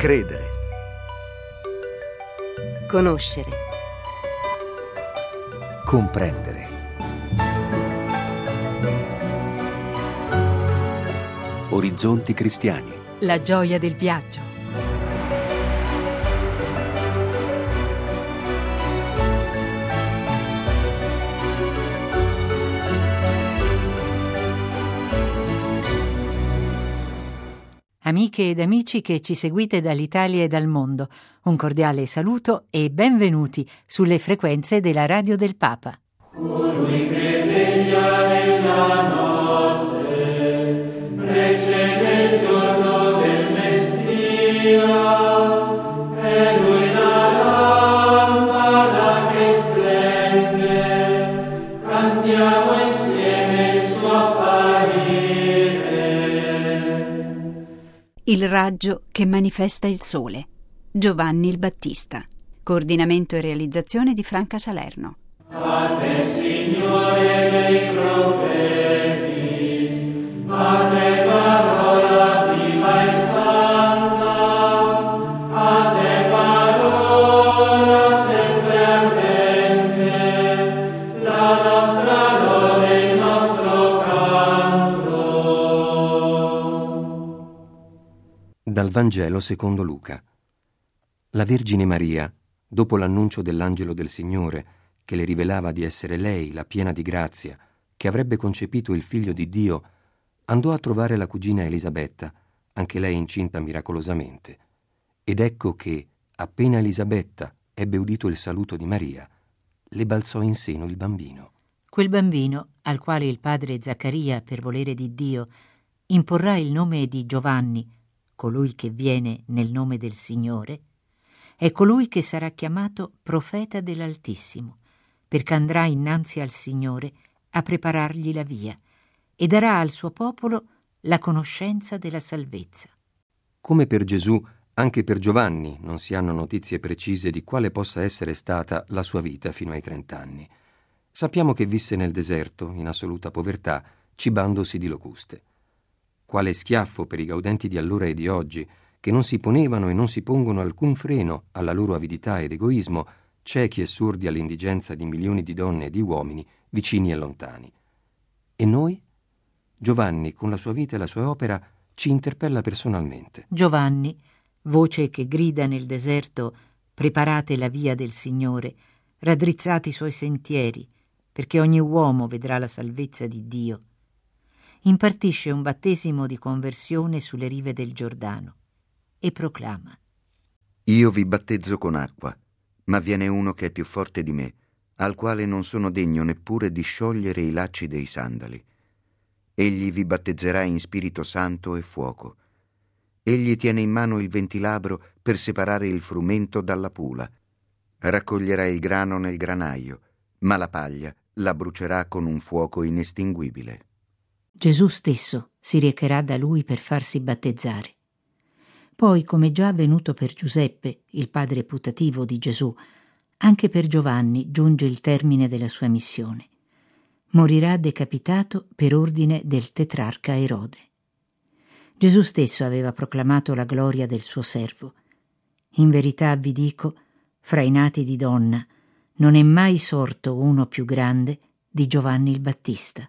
Credere. Conoscere. Comprendere. Orizzonti cristiani. La gioia del viaggio. Amiche ed amici che ci seguite dall'Italia e dal mondo, un cordiale saluto e benvenuti sulle frequenze della Radio del Papa. Colui che veglia nella notte, precede il giorno del Messia, è lui la lampada che splende, cantiamo insieme il suo apparire. Il raggio che manifesta il sole. Giovanni il Battista. Coordinamento e realizzazione di Franca Salerno. A te, Signore dei profeti, a te parola viva e santa, a te parola sempre ardente, la nostra lode, il nostro canto. Dal Vangelo secondo Luca. La Vergine Maria, dopo l'annuncio dell'angelo del Signore, che le rivelava di essere lei, la piena di grazia, che avrebbe concepito il figlio di Dio, andò a trovare la cugina Elisabetta, anche lei incinta miracolosamente. Ed ecco che, appena Elisabetta ebbe udito il saluto di Maria, le balzò in seno il bambino. Quel bambino, al quale il padre Zaccaria, per volere di Dio, imporrà il nome di Giovanni, colui che viene nel nome del Signore, è colui che sarà chiamato profeta dell'Altissimo, perché andrà innanzi al Signore a preparargli la via e darà al suo popolo la conoscenza della salvezza. Come per Gesù, anche per Giovanni non si hanno notizie precise di quale possa essere stata la sua vita fino ai 30 anni. Sappiamo che visse nel deserto, in assoluta povertà, cibandosi di locuste. Quale schiaffo per i gaudenti di allora e di oggi, che non si ponevano e non si pongono alcun freno alla loro avidità ed egoismo, ciechi e sordi all'indigenza di milioni di donne e di uomini, vicini e lontani. E noi? Giovanni, con la sua vita e la sua opera, ci interpella personalmente. Giovanni, voce che grida nel deserto: preparate la via del Signore, raddrizzate i suoi sentieri, perché ogni uomo vedrà la salvezza di Dio. Impartisce un battesimo di conversione sulle rive del Giordano e proclama: Io vi battezzo con acqua, ma viene uno che è più forte di me, al quale non sono degno neppure di sciogliere i lacci dei sandali. Egli vi battezzerà in Spirito Santo e fuoco. Egli tiene in mano il ventilabro per separare il frumento dalla pula. Raccoglierà il grano nel granaio, ma la paglia la brucerà con un fuoco inestinguibile. Gesù stesso si recherà da lui per farsi battezzare. Poi, come già avvenuto per Giuseppe, il padre putativo di Gesù, anche per Giovanni giunge il termine della sua missione. Morirà decapitato per ordine del tetrarca Erode. Gesù stesso aveva proclamato la gloria del suo servo. In verità vi dico, fra i nati di donna, non è mai sorto uno più grande di Giovanni il Battista.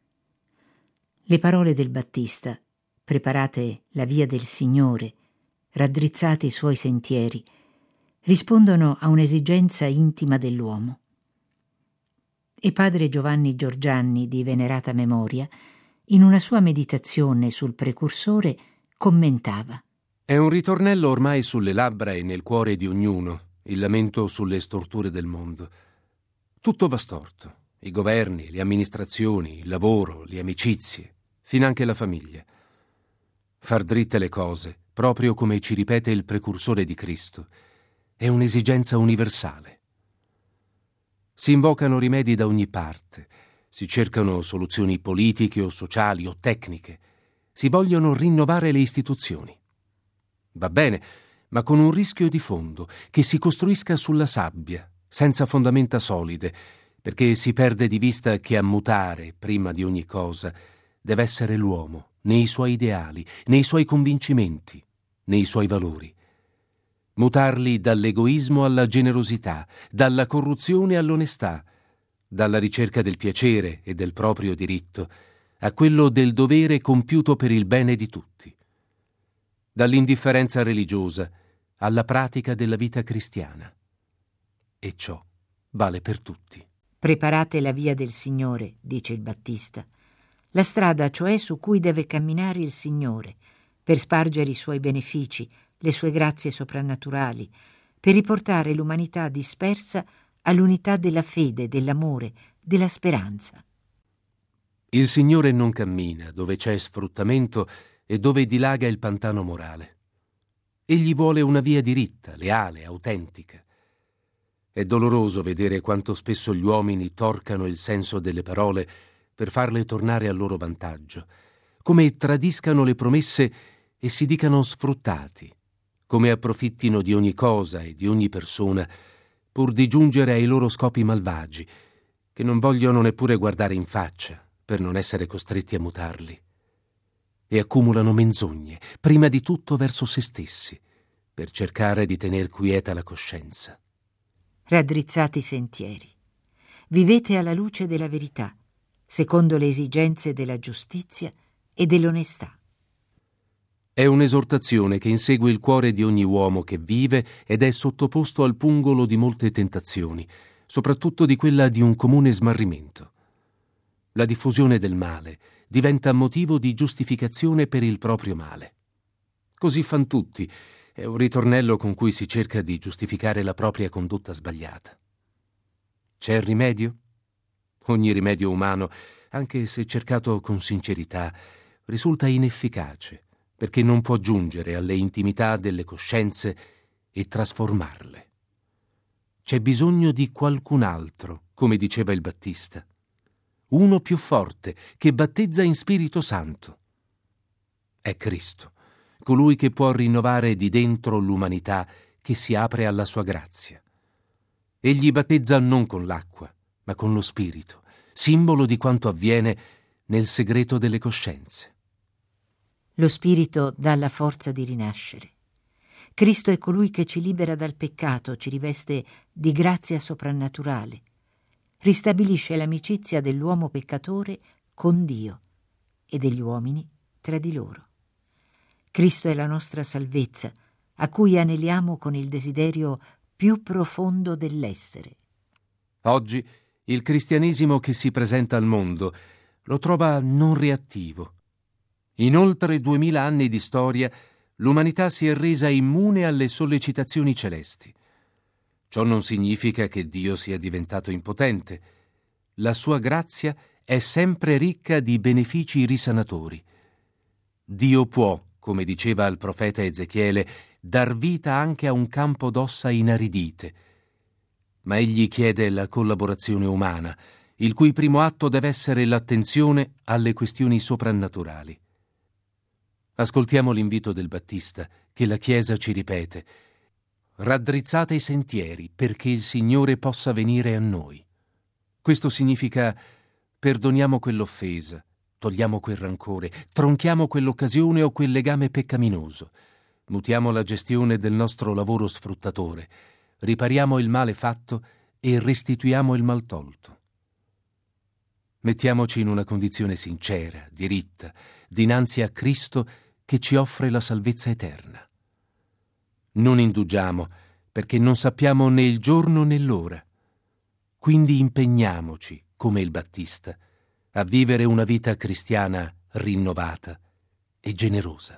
Le parole del Battista, preparate la via del Signore, raddrizzate i suoi sentieri, rispondono a un'esigenza intima dell'uomo. E padre Giovanni Giorgianni, di venerata memoria, in una sua meditazione sul precursore, commentava: È un ritornello ormai sulle labbra e nel cuore di ognuno, il lamento sulle storture del mondo. Tutto va storto. I governi, le amministrazioni, il lavoro, le amicizie, finanche la famiglia. Far dritte le cose, proprio come ci ripete il precursore di Cristo, è un'esigenza universale. Si invocano rimedi da ogni parte, si cercano soluzioni politiche o sociali o tecniche, si vogliono rinnovare le istituzioni. Va bene, ma con un rischio di fondo, che si costruisca sulla sabbia, senza fondamenta solide, perché si perde di vista che a mutare, prima di ogni cosa, deve essere l'uomo, nei suoi ideali, nei suoi convincimenti, nei suoi valori. mutarli dall'egoismo alla generosità, dalla corruzione all'onestà, dalla ricerca del piacere e del proprio diritto a quello del dovere compiuto per il bene di tutti, dall'indifferenza religiosa alla pratica della vita cristiana. E ciò vale per tutti. Preparate la via del Signore, dice il Battista, la strada cioè su cui deve camminare il Signore, per spargere i suoi benefici, le sue grazie soprannaturali, per riportare l'umanità dispersa all'unità della fede, dell'amore, della speranza. Il Signore non cammina dove c'è sfruttamento e dove dilaga il pantano morale. Egli vuole una via diritta, leale, autentica. È doloroso vedere quanto spesso gli uomini torcano il senso delle parole per farle tornare a loro vantaggio, come tradiscano le promesse e si dicano sfruttati, come approfittino di ogni cosa e di ogni persona pur di giungere ai loro scopi malvagi, che non vogliono neppure guardare in faccia per non essere costretti a mutarli. E accumulano menzogne, prima di tutto verso se stessi, per cercare di tener quieta la coscienza. Raddrizzate i sentieri. Vivete alla luce della verità, secondo le esigenze della giustizia e dell'onestà. È un'esortazione che insegue il cuore di ogni uomo che vive ed è sottoposto al pungolo di molte tentazioni, soprattutto di quella di un comune smarrimento. La diffusione del male diventa motivo di giustificazione per il proprio male. Così fan tutti. È un ritornello con cui si cerca di giustificare la propria condotta sbagliata. C'è rimedio? Ogni rimedio umano, anche se cercato con sincerità, risulta inefficace, perché non può giungere alle intimità delle coscienze e trasformarle. C'è bisogno di qualcun altro, come diceva il Battista, uno più forte, che battezza in Spirito Santo. È Cristo, colui che può rinnovare di dentro l'umanità che si apre alla sua grazia. Egli battezza non con l'acqua, ma con lo Spirito, simbolo di quanto avviene nel segreto delle coscienze. Lo Spirito dà la forza di rinascere. Cristo è colui che ci libera dal peccato, ci riveste di grazia soprannaturale, ristabilisce l'amicizia dell'uomo peccatore con Dio e degli uomini tra di loro. Cristo è la nostra salvezza, a cui aneliamo con il desiderio più profondo dell'essere. Oggi il cristianesimo che si presenta al mondo lo trova non reattivo. In oltre 2000 anni di storia l'umanità si è resa immune alle sollecitazioni celesti. Ciò non significa che Dio sia diventato impotente. La sua grazia è sempre ricca di benefici risanatori. Dio può, come diceva il profeta Ezechiele, dar vita anche a un campo d'ossa inaridite. Ma egli chiede la collaborazione umana, il cui primo atto deve essere l'attenzione alle questioni soprannaturali. Ascoltiamo l'invito del Battista, che la Chiesa ci ripete: raddrizzate i sentieri perché il Signore possa venire a noi. Questo significa: perdoniamo quell'offesa, togliamo quel rancore, tronchiamo quell'occasione o quel legame peccaminoso, mutiamo la gestione del nostro lavoro sfruttatore, ripariamo il male fatto e restituiamo il mal tolto. Mettiamoci in una condizione sincera, diritta, dinanzi a Cristo che ci offre la salvezza eterna. Non indugiamo, perché non sappiamo né il giorno né l'ora. Quindi impegniamoci, come il Battista, a vivere una vita cristiana rinnovata e generosa.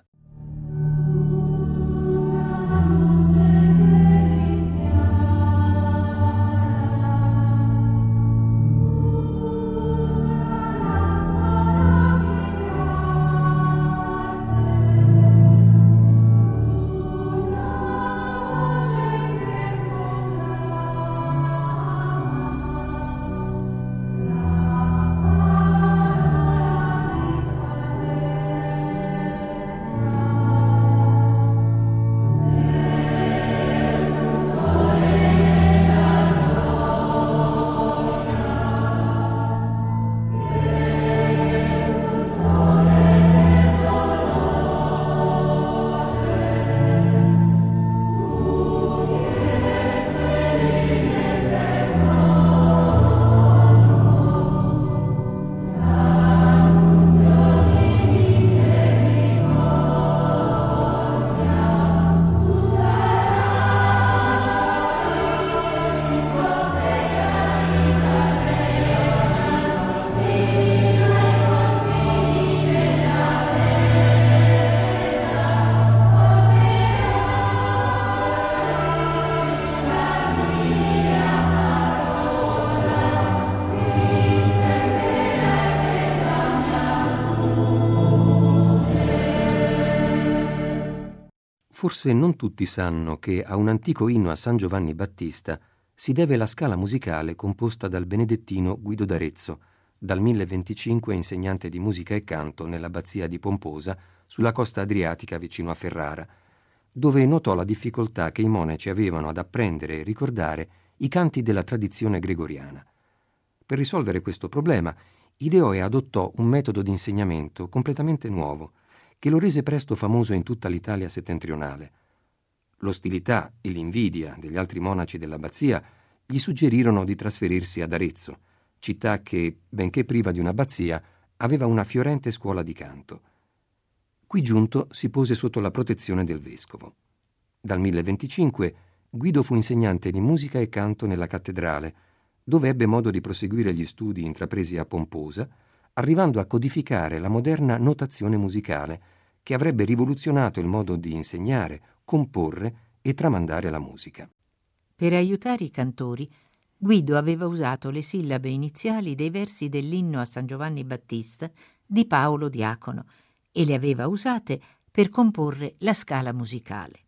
Forse non tutti sanno che a un antico inno a San Giovanni Battista si deve la scala musicale composta dal benedettino Guido d'Arezzo, dal 1025 insegnante di musica e canto nell'abbazia di Pomposa, sulla costa adriatica vicino a Ferrara, dove notò la difficoltà che i monaci avevano ad apprendere e ricordare i canti della tradizione gregoriana. Per risolvere questo problema, ideò e adottò un metodo di insegnamento completamente nuovo, che lo rese presto famoso in tutta l'Italia settentrionale. L'ostilità e l'invidia degli altri monaci dell'abbazia gli suggerirono di trasferirsi ad Arezzo, città che, benché priva di un'abbazia, aveva una fiorente scuola di canto. Qui giunto si pose sotto la protezione del vescovo. Dal 1025 Guido fu insegnante di musica e canto nella cattedrale, dove ebbe modo di proseguire gli studi intrapresi a Pomposa, arrivando a codificare la moderna notazione musicale, che avrebbe rivoluzionato il modo di insegnare, comporre e tramandare la musica. Per aiutare i cantori, Guido aveva usato le sillabe iniziali dei versi dell'inno a San Giovanni Battista di Paolo Diacono e le aveva usate per comporre la scala musicale.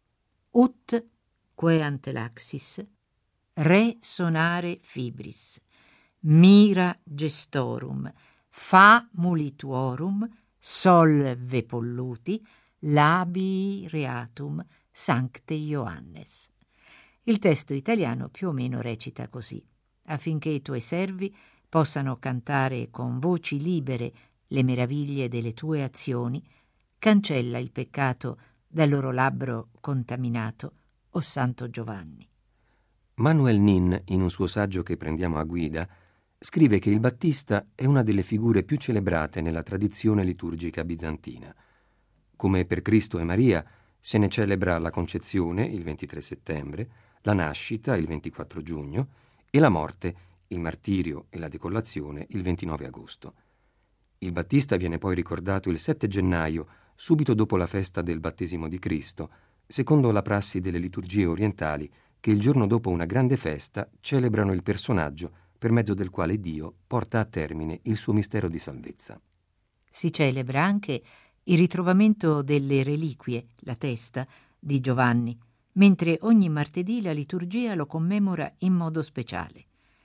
Ut queant laxis, re sonare fibris, mira gestorum, fa mulituorum, sol ve polluti, labii reatum sancte Ioannes. Il testo italiano più o meno recita così: affinché i tuoi servi possano cantare con voci libere le meraviglie delle tue azioni, cancella il peccato dal loro labbro contaminato, o Santo Giovanni. Manuel Nin, in un suo saggio che prendiamo a guida, scrive che il Battista è una delle figure più celebrate nella tradizione liturgica bizantina. Come per Cristo e Maria, se ne celebra la concezione il 23 settembre, la nascita il 24 giugno e la morte, il martirio e la decollazione il 29 agosto. Il Battista viene poi ricordato il 7 gennaio, subito dopo la festa del battesimo di Cristo, secondo la prassi delle liturgie orientali, che il giorno dopo una grande festa celebrano il personaggio per mezzo del quale Dio porta a termine il suo mistero di salvezza. Si celebra anche il ritrovamento delle reliquie, la testa, di Giovanni, mentre ogni martedì la liturgia lo commemora in modo speciale.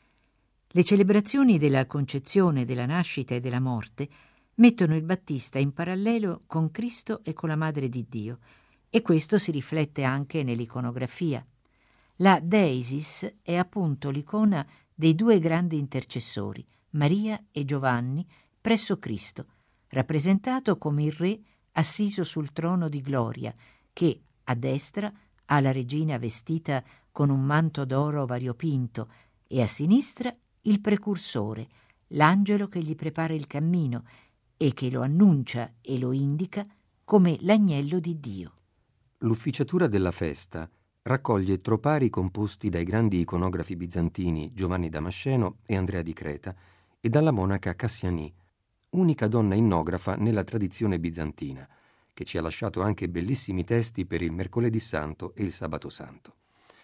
Le celebrazioni della concezione, della nascita e della morte mettono il Battista in parallelo con Cristo e con la Madre di Dio, e questo si riflette anche nell'iconografia. La Deisis è appunto l'icona dei due grandi intercessori, Maria e Giovanni, presso Cristo, rappresentato come il Re assiso sul trono di gloria, che a destra ha la regina vestita con un manto d'oro variopinto e a sinistra il precursore, l'angelo che gli prepara il cammino e che lo annuncia e lo indica come l'agnello di Dio. L'ufficiatura della festa raccoglie tropari composti dai grandi iconografi bizantini Giovanni Damasceno e Andrea di Creta e dalla monaca Cassiani, unica donna innografa nella tradizione bizantina, che ci ha lasciato anche bellissimi testi per il Mercoledì Santo e il Sabato Santo.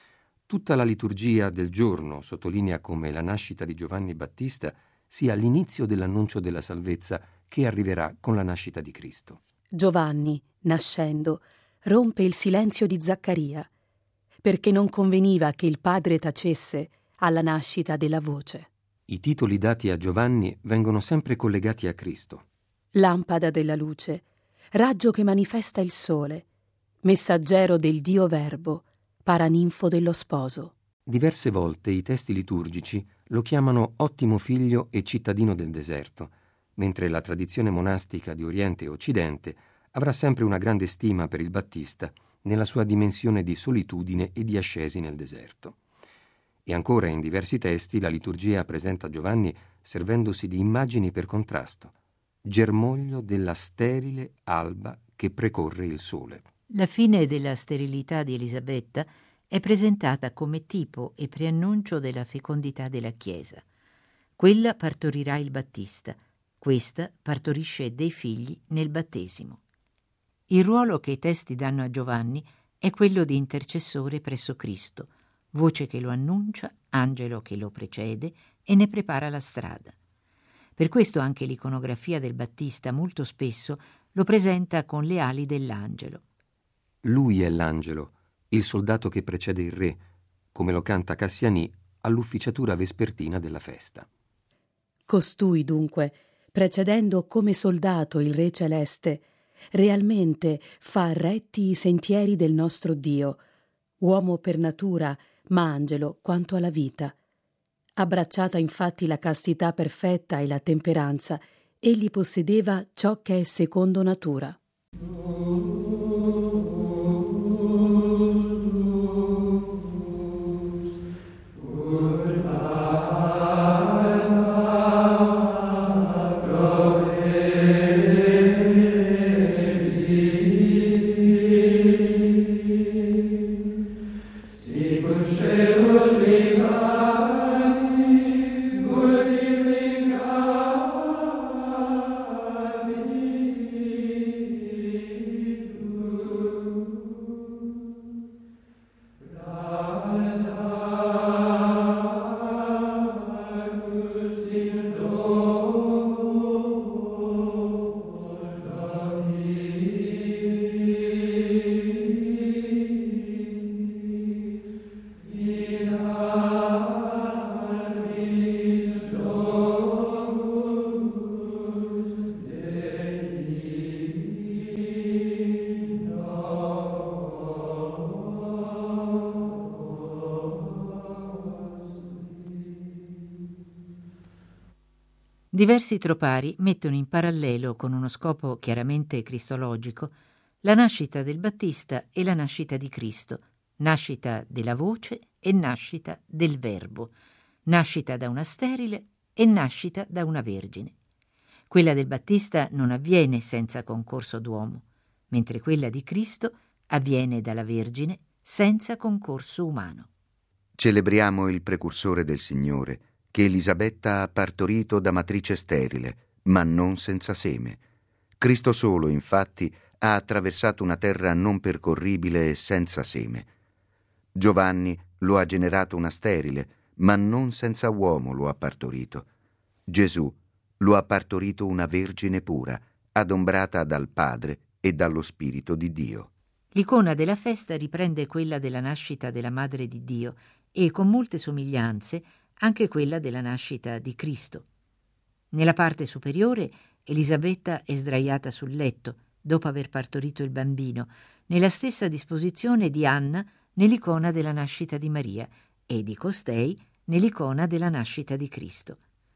Tutta la liturgia del giorno sottolinea come la nascita di Giovanni Battista sia l'inizio dell'annuncio della salvezza che arriverà con la nascita di Cristo. Giovanni, nascendo, rompe il silenzio di Zaccaria, perché non conveniva che il padre tacesse alla nascita della voce. I titoli dati a Giovanni vengono sempre collegati a Cristo. Lampada della luce, raggio che manifesta il sole, messaggero del Dio Verbo, paraninfo dello sposo. Diverse volte i testi liturgici lo chiamano ottimo figlio e cittadino del deserto, mentre la tradizione monastica di Oriente e Occidente avrà sempre una grande stima per il Battista nella sua dimensione di solitudine e di ascesi nel deserto. E ancora in diversi testi la liturgia presenta Giovanni servendosi di immagini per contrasto, germoglio della sterile alba che precorre il sole. La fine della sterilità di Elisabetta è presentata come tipo e preannuncio della fecondità della Chiesa. Quella partorirà il Battista, questa partorisce dei figli nel battesimo. Il ruolo che i testi danno a Giovanni è quello di intercessore presso Cristo, voce che lo annuncia, angelo che lo precede e ne prepara la strada. Per questo anche l'iconografia del Battista molto spesso lo presenta con le ali dell'angelo. Lui è l'angelo, il soldato che precede il re, come lo canta Cassiani all'ufficiatura vespertina della festa. Costui, dunque, precedendo come soldato il Re celeste, realmente fa retti i sentieri del nostro Dio, uomo per natura, ma angelo quanto alla vita. Abbracciata infatti la castità perfetta e la temperanza, egli possedeva ciò che è secondo natura. Diversi tropari mettono in parallelo, con uno scopo chiaramente cristologico, la nascita del Battista e la nascita di Cristo, nascita della voce e nascita del Verbo, nascita da una sterile e nascita da una vergine. Quella del Battista non avviene senza concorso d'uomo, mentre quella di Cristo avviene dalla Vergine senza concorso umano. Celebriamo il precursore del Signore, che Elisabetta ha partorito da matrice sterile, ma non senza seme. Cristo solo, infatti, ha attraversato una terra non percorribile e senza seme. Giovanni lo ha generato una sterile, ma non senza uomo lo ha partorito. Gesù lo ha partorito una vergine pura, adombrata dal Padre e dallo Spirito di Dio. L'icona della festa riprende quella della nascita della Madre di Dio e, con molte somiglianze, anche quella della nascita di Cristo. Nella parte superiore Elisabetta è sdraiata sul letto, dopo aver partorito il bambino, nella stessa disposizione di Anna nell'icona della nascita di Maria e di costei nell'icona della nascita di Cristo.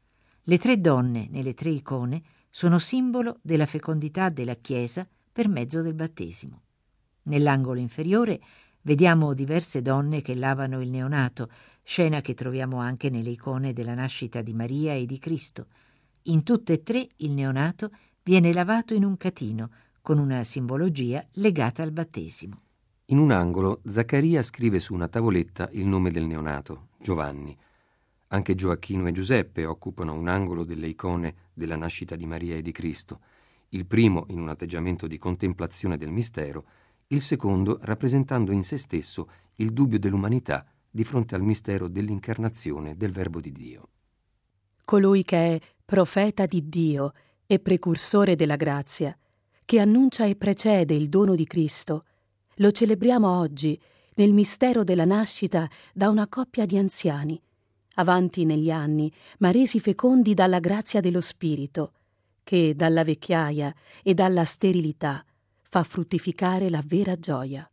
Le tre donne nelle tre icone sono simbolo della fecondità della Chiesa per mezzo del battesimo. Nell'angolo inferiore vediamo diverse donne che lavano il neonato, scena che troviamo anche nelle icone della nascita di Maria e di Cristo. In tutte e tre il neonato viene lavato in un catino, con una simbologia legata al battesimo. In un angolo Zaccaria scrive su una tavoletta il nome del neonato, Giovanni. Anche Gioacchino e Giuseppe occupano un angolo delle icone della nascita di Maria e di Cristo, il primo in un atteggiamento di contemplazione del mistero, il secondo rappresentando in se stesso il dubbio dell'umanità di fronte al mistero dell'incarnazione del Verbo di Dio. Colui che è profeta di Dio e precursore della grazia, che annuncia e precede il dono di Cristo, lo celebriamo oggi nel mistero della nascita da una coppia di anziani, avanti negli anni, ma resi fecondi dalla grazia dello Spirito, che dalla vecchiaia e dalla sterilità fa fruttificare la vera gioia.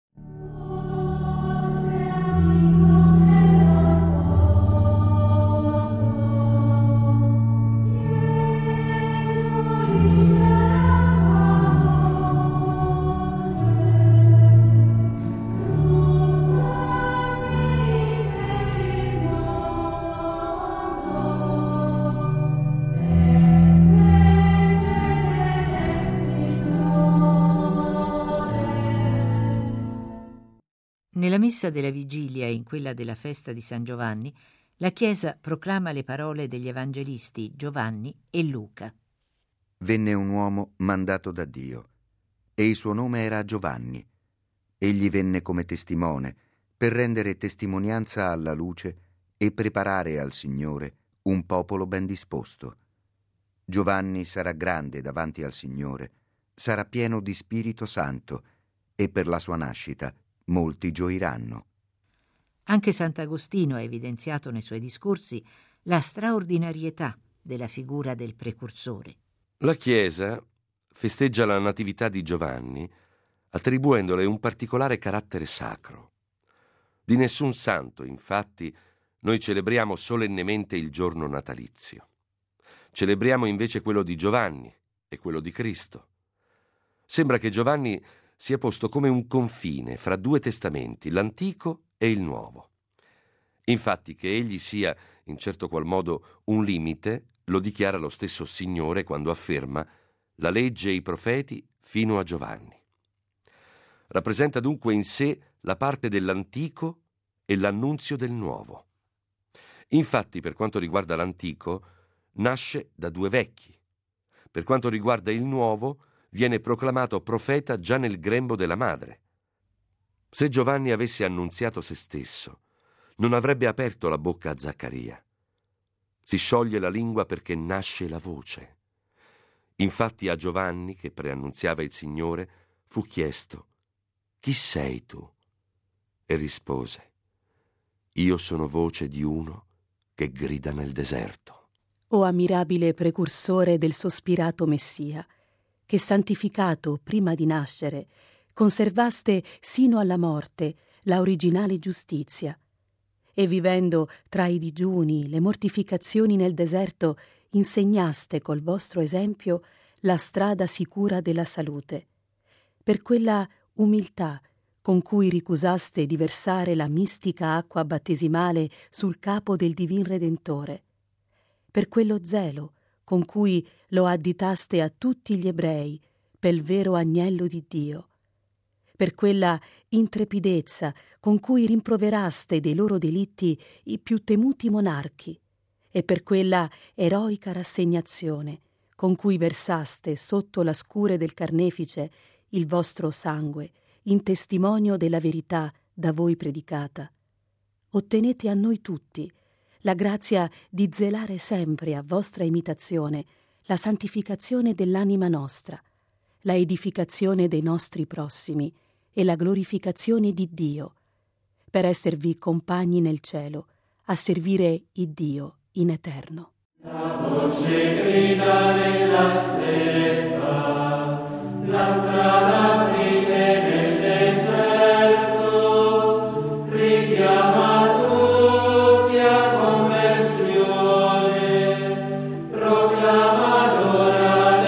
Nella messa della vigilia e in quella della festa di San Giovanni, la Chiesa proclama le parole degli evangelisti Giovanni e Luca. Venne un uomo mandato da Dio, e il suo nome era Giovanni. Egli venne come testimone, per rendere testimonianza alla luce e preparare al Signore un popolo ben disposto. Giovanni sarà grande davanti al Signore, sarà pieno di Spirito Santo, e per la sua nascita molti gioiranno. Anche Sant'Agostino ha evidenziato nei suoi discorsi la straordinarietà della figura del precursore. La Chiesa festeggia la natività di Giovanni attribuendole un particolare carattere sacro. Di nessun santo, infatti, noi celebriamo solennemente il giorno natalizio. Celebriamo invece quello di Giovanni e quello di Cristo. Sembra che Giovanni sia posto come un confine fra due testamenti, l'Antico e il Nuovo. Infatti, che egli sia in certo qual modo un limite lo dichiara lo stesso Signore quando afferma la legge e i profeti fino a Giovanni. Rappresenta dunque in sé la parte dell'Antico e l'annunzio del Nuovo. Infatti, per quanto riguarda l'Antico, nasce da due vecchi. Per quanto riguarda il Nuovo, viene proclamato profeta già nel grembo della madre. Se Giovanni avesse annunziato se stesso, non avrebbe aperto la bocca a Zaccaria. Si scioglie la lingua perché nasce la voce. Infatti a Giovanni, che preannunziava il Signore, fu chiesto: «Chi sei tu?» E rispose: «Io sono voce di uno che grida nel deserto». O ammirabile precursore del sospirato Messia, che santificato prima di nascere, conservaste sino alla morte la originale giustizia, e vivendo tra i digiuni, le mortificazioni nel deserto, insegnaste col vostro esempio la strada sicura della salute. Per quella umiltà con cui ricusaste di versare la mistica acqua battesimale sul capo del Divin Redentore, per quello zelo con cui lo additaste a tutti gli ebrei pel vero agnello di Dio, per quella intrepidezza con cui rimproveraste dei loro delitti i più temuti monarchi, e per quella eroica rassegnazione con cui versaste sotto la scure del carnefice il vostro sangue, in testimonio della verità da voi predicata. Ottenete a noi tutti la grazia di zelare sempre a vostra imitazione la santificazione dell'anima nostra, la edificazione dei nostri prossimi e la glorificazione di Dio, per esservi compagni nel cielo, a servire il Dio in eterno. La voce grida nella steppa, la strada aprite nel deserto, richiama tutti a conversione, proclama l'ora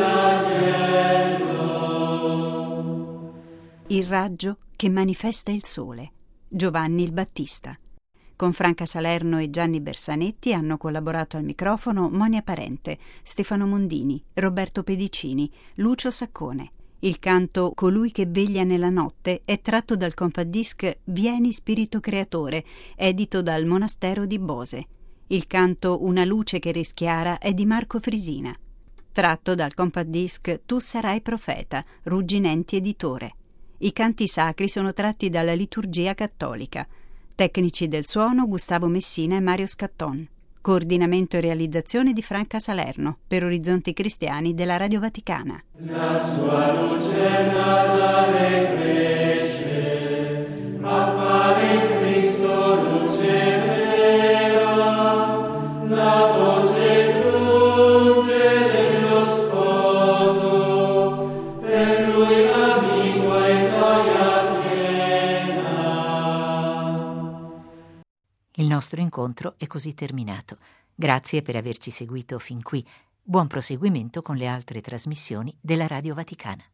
dell'agnello. Il raggio che manifesta il sole. Giovanni il Battista. Con Franca Salerno e Gianni Bersanetti hanno collaborato al microfono Monia Parente, Stefano Mondini, Roberto Pedicini, Lucio Saccone. Il canto Colui che veglia nella notte è tratto dal compact disc Vieni Spirito Creatore, edito dal Monastero di Bose. Il canto Una luce che rischiara è di Marco Frisina, tratto dal compact disc Tu sarai profeta, Rugginenti editore. I canti sacri sono tratti dalla liturgia cattolica. Tecnici del suono Gustavo Messina e Mario Scatton. Coordinamento e realizzazione di Franca Salerno per Orizzonti Cristiani della Radio Vaticana. La sua luce nasce cresce, appare in Cristo luce vera, la voce giunge dello sposo, per lui amico e gioia piena. Il nostro incontro è così terminato. Grazie per averci seguito fin qui. Buon proseguimento con le altre trasmissioni della Radio Vaticana.